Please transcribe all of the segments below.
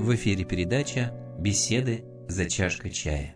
В эфире передача «Беседы за чашкой чая».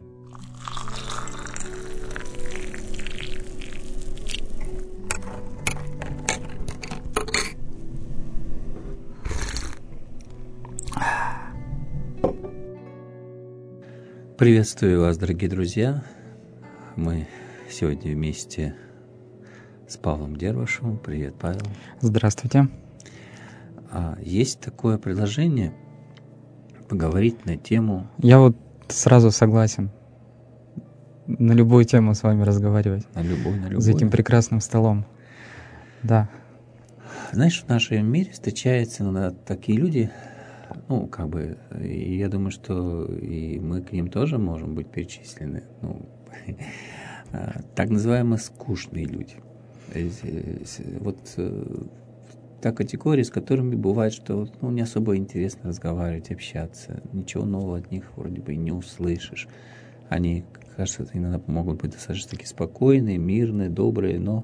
Приветствую вас, дорогие друзья. Мы сегодня вместе с Павлом Дервашевым. Привет, Павел. Здравствуйте. Есть такое предложение поговорить на тему... Я вот сразу согласен на любую тему с вами разговаривать. На любую. За этим прекрасным столом. Да. Знаешь, в нашем мире встречаются иногда такие люди, и я думаю, что и мы к ним тоже можем быть причислены. Так называемые скучные люди. Вот та категория, с которыми бывает, что не особо интересно разговаривать, общаться. Ничего нового от них вроде бы не услышишь. Они, кажется, иногда могут быть достаточно таки спокойные, мирные, добрые, но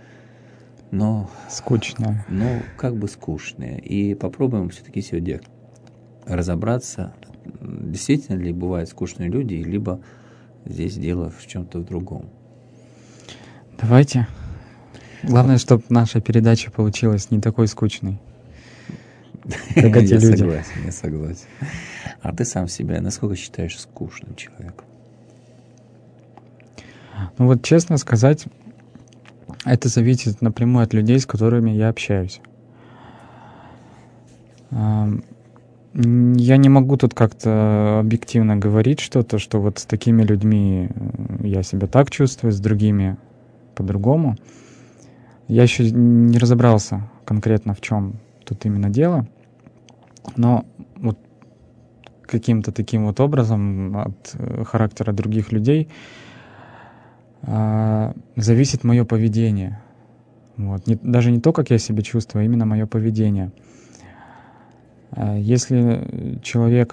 скучные. Скучные. И попробуем все-таки сегодня разобраться, действительно ли бывают скучные люди, либо здесь дело в чем-то другом. Давайте. Главное, чтобы наша передача получилась не такой скучной, как эти люди. Я согласен. А ты сам себя насколько считаешь скучным человеком? Честно сказать, это зависит напрямую от людей, с которыми я общаюсь. Я не могу тут как-то объективно говорить что-то, что вот с такими людьми я себя так чувствую, с другими по-другому. Я еще не разобрался конкретно, в чем тут именно дело, но вот каким-то таким вот образом от характера других людей зависит мое поведение. Даже не то, как я себя чувствую, а именно мое поведение. Если человек,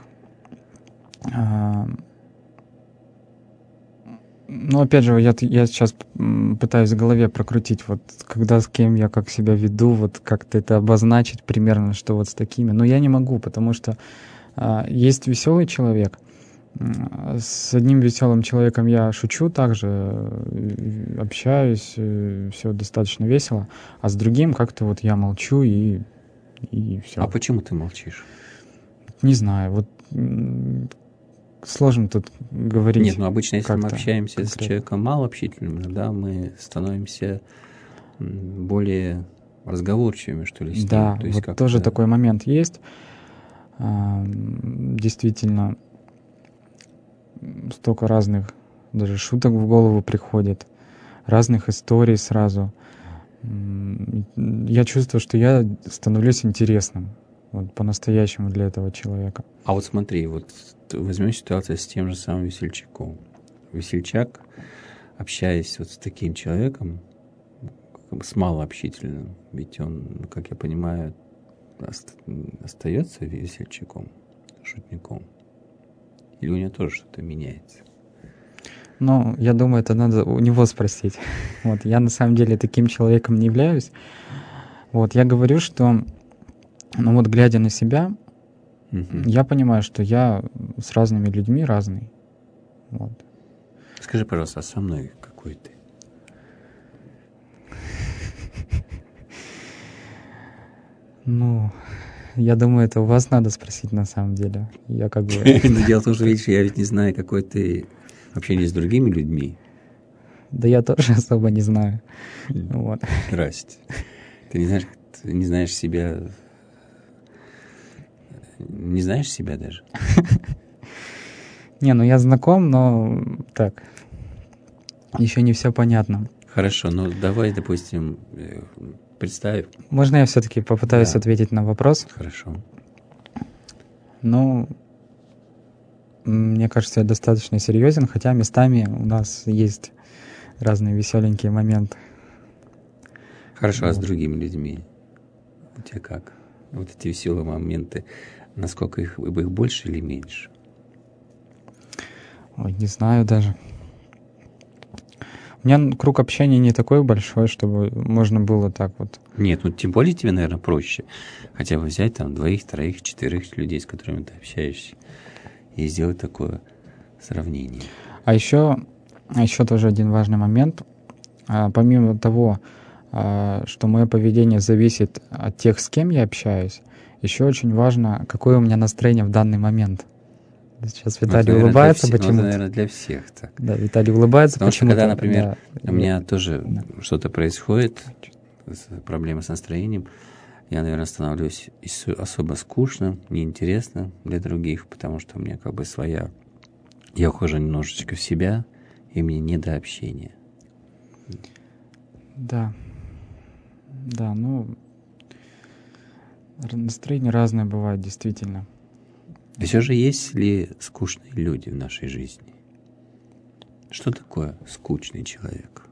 опять же, я сейчас пытаюсь в голове прокрутить, когда с кем я как себя веду, как-то это обозначить примерно, что с такими. Но я не могу, потому что есть веселый человек. С одним веселым человеком я шучу также, общаюсь, все достаточно весело, а с другим как-то я молчу и все. А почему ты молчишь? Не знаю, сложно тут говорить. Нет, обычно, если мы общаемся конкретно с человеком малообщительным, да, мы становимся более разговорчивыми, что ли, с ним. Да, то есть тоже такой момент есть. Действительно, столько разных даже шуток в голову приходит, разных историй сразу. Я чувствую, что я становлюсь интересным по-настоящему для этого человека. А смотри, возьмем ситуацию с тем же самым весельчаком. Весельчак, общаясь с таким человеком, с малообщительным, ведь он, как я понимаю, остается весельчаком, шутником. Или у него тоже что-то меняется? Я думаю, это надо у него спросить. Я на самом деле таким человеком не являюсь. Я говорю, что, глядя на себя, я понимаю, что я с разными людьми разный. Скажи, пожалуйста, а со мной какой ты? Я думаю, это у вас надо спросить на самом деле. Я Дело в том, что, видишь, я ведь не знаю, какой ты в общении с другими людьми. Да я тоже особо не знаю. Здрасте. Ты не знаешь себя... Не знаешь себя даже? Я знаком, но так, еще не все понятно. Хорошо, давай, допустим, представь. Можно я все-таки попытаюсь ответить на вопрос? Хорошо. Мне кажется, я достаточно серьезен, хотя местами у нас есть разные веселенькие моменты. Хорошо, а с другими людьми? У тебя как? Эти веселые моменты, насколько их больше или меньше? Не знаю даже. У меня круг общения не такой большой, чтобы можно было так вот. Нет, ну тем более тебе, наверное, проще хотя бы взять там 2, 3, 4 людей, с которыми ты общаешься, и сделать такое сравнение. А еще тоже один важный момент. Помимо того, что мое поведение зависит от тех, с кем я общаюсь, еще очень важно, какое у меня настроение в данный момент. Сейчас Виталий улыбается почему-то. Наверное, для всех так. Да, Виталий улыбается потому почему-то. Потому что, когда, например, у меня тоже что-то происходит, проблемы с настроением, я, наверное, становлюсь особо скучным, неинтересным для других, потому что у меня как бы своя... Я ухожу немножечко в себя, и мне не до общения. Да. Да, ну... Настроение разное бывает, действительно. И все же есть ли скучные люди в нашей жизни? Что такое скучный человек?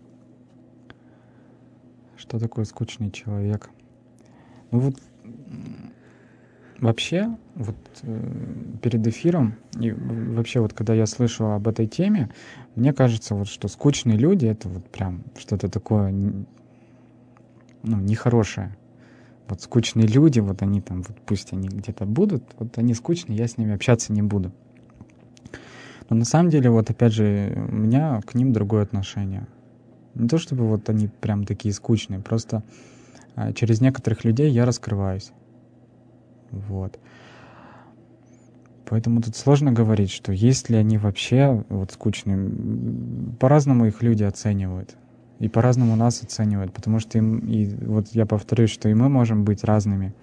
Что такое скучный человек? Ну вот вообще, вот перед эфиром, и вообще вот когда я слышу об этой теме, мне кажется, вот, что скучные люди — это вот прям что-то такое, ну, нехорошее. Вот скучные люди, вот они там, вот пусть они где-то будут, вот они скучные, я с ними общаться не буду. Но на самом деле, вот опять же, у меня к ним другое отношение. Не то чтобы вот они прям такие скучные, просто через некоторых людей я раскрываюсь. Вот. Поэтому тут сложно говорить, что есть ли они вообще вот скучные. По-разному их люди оценивают. И по-разному нас оценивают, потому что и вот я повторюсь, что и мы можем быть разными,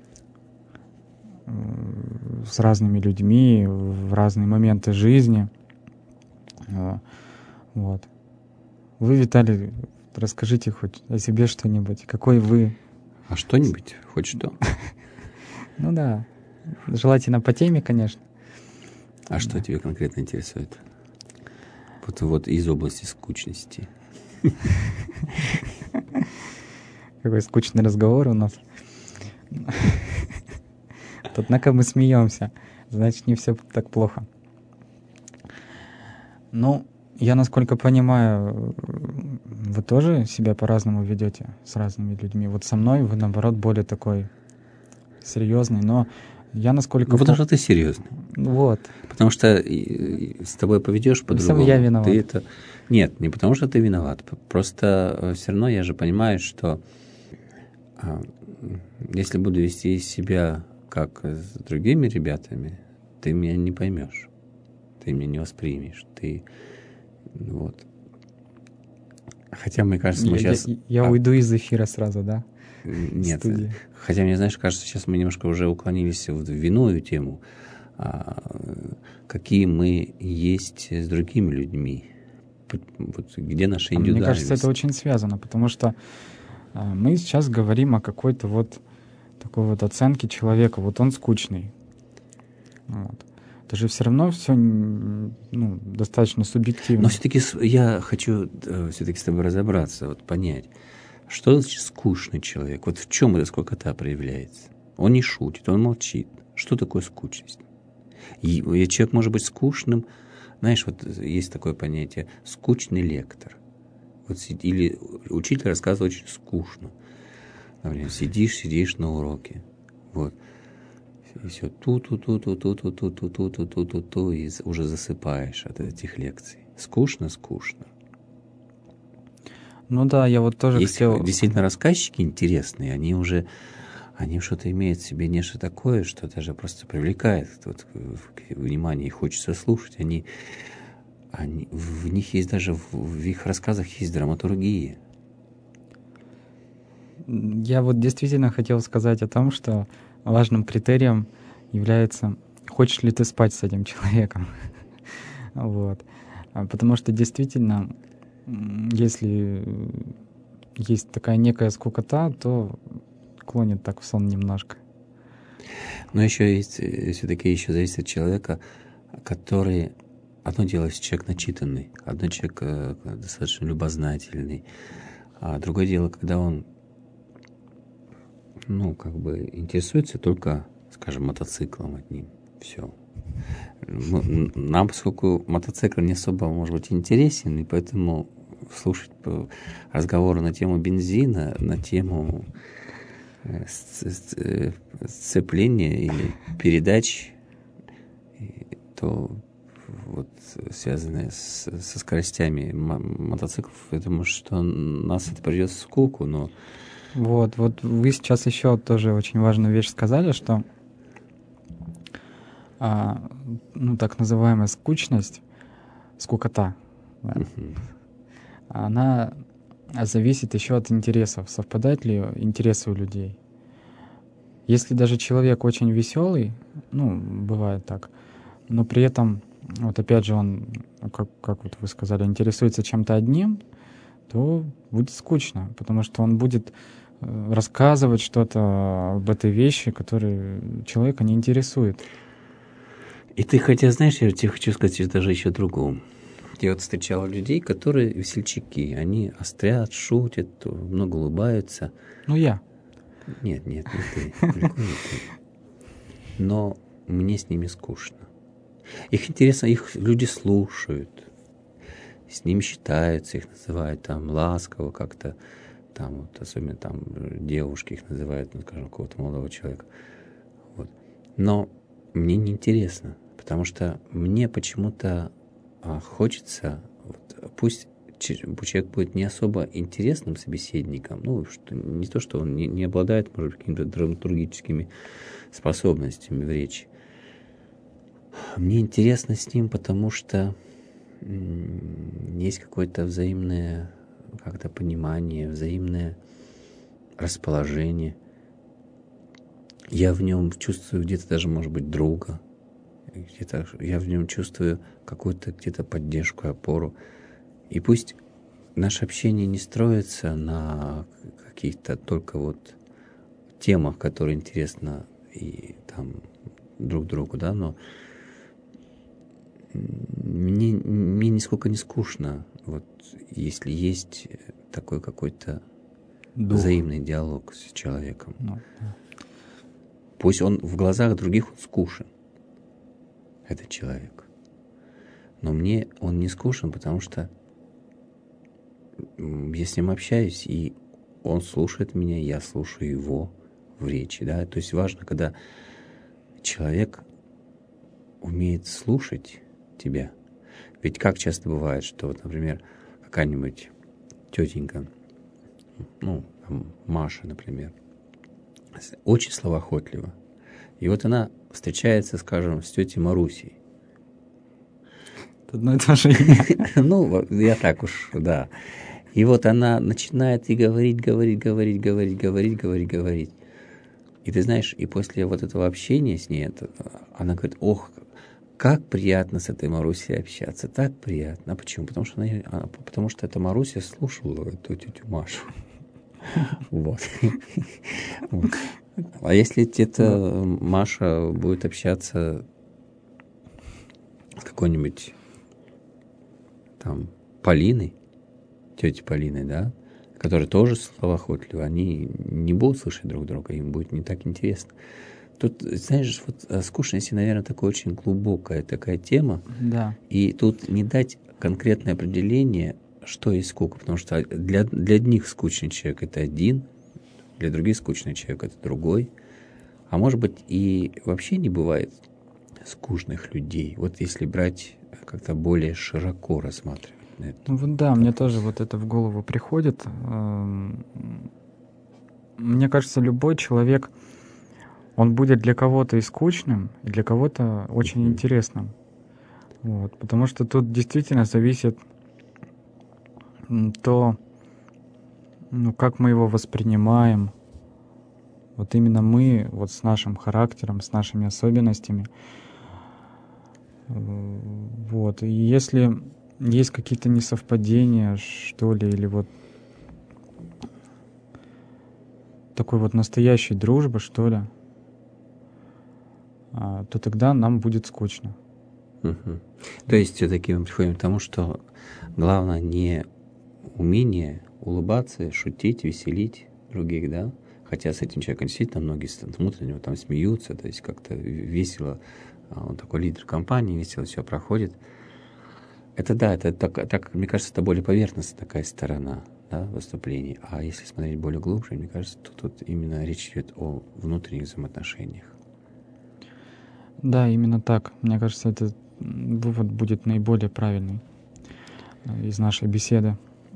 с разными людьми в разные моменты жизни. Вот. Вы, Виталий, расскажите хоть о себе что-нибудь. Какой вы? А что-нибудь? Хоть что? Ну да. Желательно по теме, конечно. А что тебя конкретно интересует? Вот из области скучности. Какой скучный разговор у нас. Однако мы смеемся. Значит, не все так плохо. Ну, я, насколько понимаю, вы тоже себя по-разному ведете с разными людьми. Вот со мной вы, наоборот, более такой серьезный, но я насколько... Ну, потому что ты серьезный. Вот. Потому что с тобой поведешь по-другому. Я виноват. Ты это... Нет, не потому что ты виноват. Просто все равно я же понимаю, что если буду вести себя как с другими ребятами, ты меня не поймешь. Ты меня не воспримешь. Ты... Вот. Хотя, мне кажется, мы сейчас... Я уйду из эфира сразу, да? Нет. Хотя, мне, знаешь, кажется, сейчас мы немножко уже уклонились в винную тему. Какие мы есть с другими людьми. Вот где наша индивидуальность. Мне кажется, это очень связано, потому что мы сейчас говорим о какой-то вот такой вот оценке человека. Вот он скучный. Вот. Это же все равно все достаточно субъективно. Но все-таки я хочу все-таки с тобой разобраться, вот понять, что значит скучный человек? Вот в чем эта скукота проявляется? Он не шутит, он молчит. Что такое скучность? И человек может быть скучным. Знаешь, вот есть такое понятие «скучный лектор». Вот или учитель рассказывает очень скучно. Например, сидишь на уроке. Вот. И все ту-ту-ту-ту-ту-ту-ту-ту-ту-ту-ту, и уже засыпаешь от этих лекций. Скучно. Ну да, я вот тоже хотел... Действительно, рассказчики интересные, они что-то имеют в себе нечто такое, что даже просто привлекает внимание и хочется слушать. В них есть даже, в их рассказах есть драматургия. Я вот действительно хотел сказать о том, что важным критерием является, хочешь ли ты спать с этим человеком. Вот. Потому что действительно, если есть такая некая скукота, то клонит так в сон немножко. Но еще есть, все-таки еще зависит от человека, который... Одно дело, если человек начитанный, одно человек достаточно любознательный, а другое дело, когда он, интересуется только, скажем, мотоциклом одним. Все. Нам, поскольку мотоцикл не особо, может быть, интересен, и поэтому слушать разговоры на тему бензина, на тему сцепления или передач, то вот связанные со скоростями мотоциклов, я думаю, что нас это придет в скуку, но... Вот вы сейчас еще тоже очень важную вещь сказали, что так называемая скучность, скукота, да, она зависит еще от интересов. Совпадают ли интересы у людей? Если даже человек очень веселый, бывает так, но при этом, вот опять же, он, как вот вы сказали, интересуется чем-то одним, то будет скучно, потому что он будет рассказывать что-то об этой вещи, которая человека не интересует. И ты, хотя, знаешь, я тебе хочу сказать даже еще другому. Я вот встречал людей, которые весельчаки, они острят, шутят, много улыбаются. Я. Нет, не ты, далеко не ты. Но мне с ними скучно. Их интересно, их люди слушают, с ними считаются, их называют там ласково как-то, там вот, особенно там девушки их называют, скажем, какого-то молодого человека. Вот. Но мне неинтересно, потому что мне почему-то хочется, пусть человек будет не особо интересным собеседником, что, не то, что он не обладает, может быть, какими-то драматургическими способностями в речи. Мне интересно с ним, потому что есть какое-то взаимное как-то понимание, взаимное расположение. Я в нем чувствую где-то даже, может быть, друга. Где-то я в нем чувствую какую-то где-то поддержку, опору. И пусть наше общение не строится на каких-то только вот темах, которые интересны и там друг другу, да, но мне нисколько не скучно, вот если есть такой какой-то взаимный диалог с человеком. Пусть он в глазах других скучен, этот человек. Но мне он не скучен, потому что я с ним общаюсь, и он слушает меня, я слушаю его в речи, да. То есть важно, когда человек умеет слушать тебя. Ведь как часто бывает, что, вот, например, какая-нибудь тетенька, Маша, например, очень словоохотлива. И вот она встречается, скажем, с тетей Марусей. Одно и то же имя. Я так уж, да. И вот она начинает и говорить. И ты знаешь, и после вот этого общения с ней, она говорит: ох, как приятно с этой Марусей общаться, так приятно. А почему? Потому что эта Маруся слушала эту тетю Машу. Вот. А если эта Маша будет общаться с какой-нибудь там Полиной, тетей Полиной, да, которая тоже словоохотлива, они не будут слышать друг друга, им будет не так интересно. Тут, знаешь, вот скучность, наверное, такая очень глубокая такая тема. Да. И тут не дать конкретное определение, что есть скука, потому что для одних скучный человек — это один, для других скучный человек — это другой. А может быть, и вообще не бывает скучных людей. Вот если брать как-то более широко рассматривать это. Мне тоже вот это в голову приходит. Мне кажется, любой человек, он будет для кого-то и скучным, и для кого-то очень интересным. Вот, потому что тут действительно зависит то, как мы его воспринимаем. Вот именно мы, вот с нашим характером, с нашими особенностями. Вот. И если есть какие-то несовпадения, что ли, или вот такой вот настоящей дружбы, что ли, то тогда нам будет скучно. То есть все-таки мы приходим к тому, что главное не умение улыбаться, шутить, веселить других, да? Хотя с этим человеком действительно многие смотрят на него, там смеются, то есть как-то весело, он такой лидер компании, весело все проходит. Это да, это так, мне кажется, это более поверхностная такая сторона, да, выступлений. А если смотреть более глубже, мне кажется, тут именно речь идет о внутренних взаимоотношениях. Да, именно так. Мне кажется, этот вывод будет наиболее правильный из нашей беседы.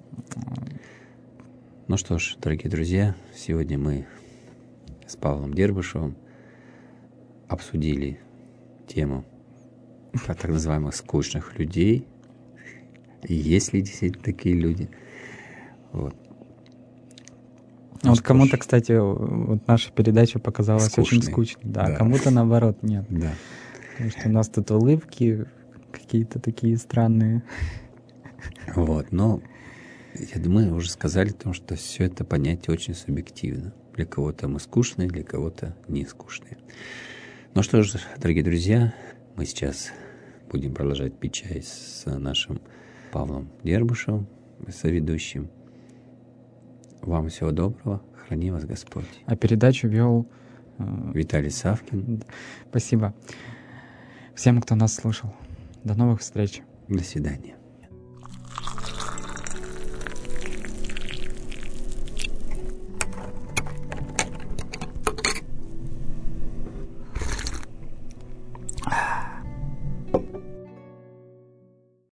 Ну что ж, дорогие друзья, сегодня мы с Павлом Дербышевым обсудили тему так называемых скучных людей. И есть ли действительно такие люди? Вот. Вот кому-то, кстати, вот наша передача показалась очень скучной. Да, кому-то наоборот нет. Да. Потому что у нас тут улыбки какие-то такие странные. Вот, но я думаю, мы уже сказали о том, что все это понятие очень субъективно. Для кого-то мы скучные, для кого-то не скучные. Ну что ж, дорогие друзья, мы сейчас будем продолжать пить чай с нашим Павлом Дербышевым, соведущим. Вам всего доброго, храни вас Господь. А передачу вел Виталий Савкин. Спасибо всем, кто нас слушал. До новых встреч. До свидания.